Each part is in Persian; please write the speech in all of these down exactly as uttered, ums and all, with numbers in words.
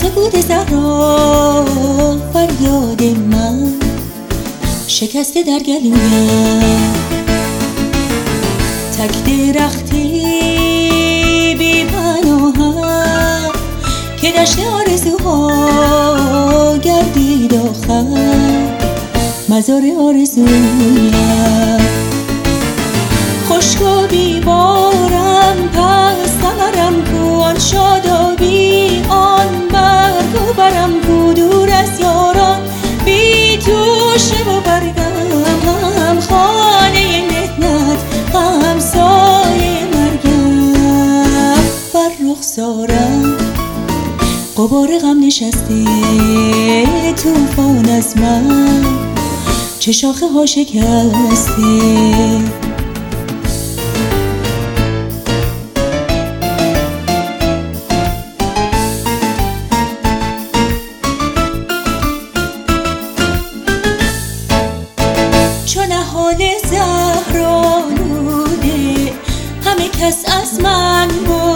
سکوت صحرا فریاد من شکسته در گلویم. تک درختی بی پناهم که دشت آرزوها گردید آخر مزار آرزویم. خشک و بیبارم پس ثمرم کو، آن شادابی آن برگ و برم کو. دور از یاران بی توشه و برگم، هم خانه مهنت هم سایه مرگم. بر رخسارم غبار غم نشسته، طوفان از من چه شاخه ها شکسته. چون حال زهرآلوده همه کس از من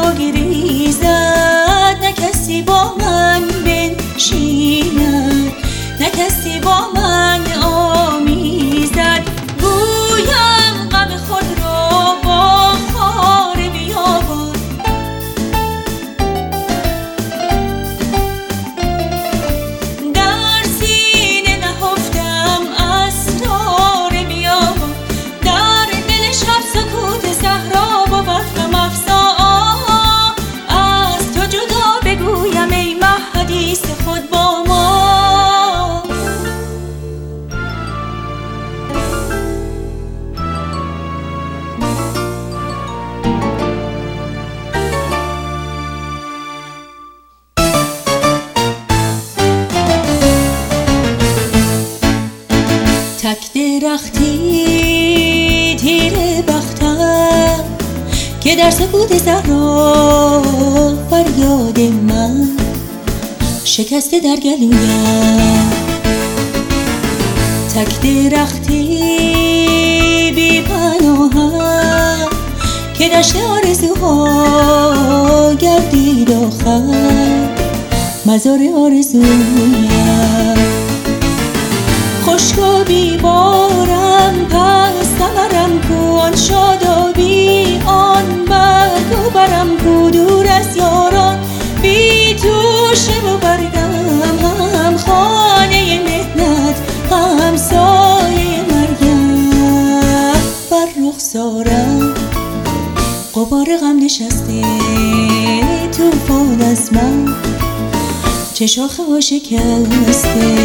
بگریزد، نه کسی با من بنشیند، نه کسی با من آمیزد. گویم غم خود را با خار بیابان، در سینه نهفتم اسرار بیابان. در دل شب سکوت صحرا بود غم افزا، از تو جدا بگویم ای مه حدیث خود با ما. تک درختی تیره بختم که در سکوت صحرا فریاد من شکسته در گلویم. تک درختی بی پناهم که دشت آرزوها گردید آخر مزار آرزویم. خشک و بیبارم پس ثمرم کو، آن شادابی آن برگ و برم کو. دور از یاران بی توشه و برگم، هم خانه مهنت هم سایه مرگم. بر رخسارم غبار غم نشسته، طوفان از من چه شاخه ها شکسته.